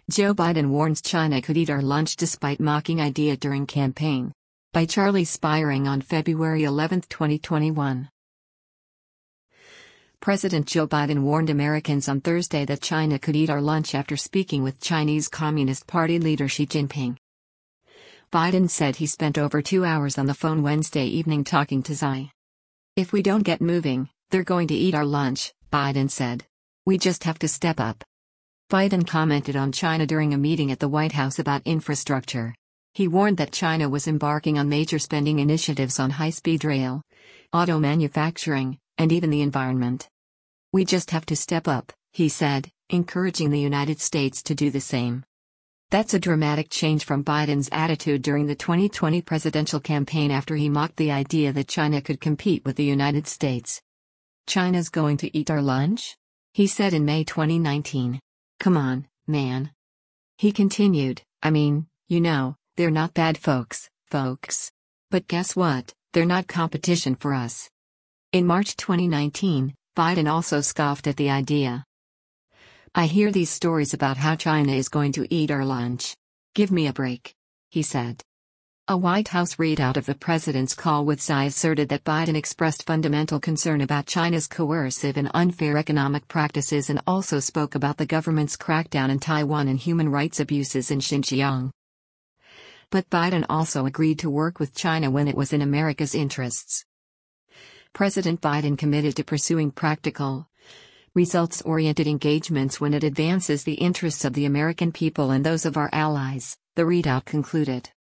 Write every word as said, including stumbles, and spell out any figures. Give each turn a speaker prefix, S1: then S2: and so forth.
S1: Joe Biden warns China could eat our lunch despite mocking idea during campaign. By Charlie Spiring on February eleventh, twenty twenty-one. President Joe Biden warned Americans on Thursday that China could eat our lunch after speaking with Chinese Communist Party leader Xi Jinping. Biden said he spent over two hours on the phone Wednesday evening talking to Xi. "If we don't get moving, they're going to eat our lunch," Biden said. "We just have to step up." Biden commented on China during a meeting at the White House about infrastructure. He warned that China was embarking on major spending initiatives on high-speed rail, auto manufacturing, and even the environment. "We just have to step up," he said, encouraging the United States to do the same. That's a dramatic change from Biden's attitude during the twenty twenty presidential campaign after he mocked the idea that China could compete with the United States. "China's going to eat our lunch?" he said in May twenty nineteen. "Come on, man." He continued, "I mean, you know, they're not bad folks, folks. But guess what, they're not competition for us." In March twenty nineteen, Biden also scoffed at the idea. "I hear these stories about how China is going to eat our lunch. Give me a break," he said. A White House readout of the president's call with Xi asserted that Biden expressed fundamental concern about China's coercive and unfair economic practices and also spoke about the government's crackdown in Taiwan and human rights abuses in Xinjiang. But Biden also agreed to work with China when it was in America's interests. President Biden committed to pursuing practical, results-oriented engagements when it advances the interests of the American people and those of our allies, the readout concluded.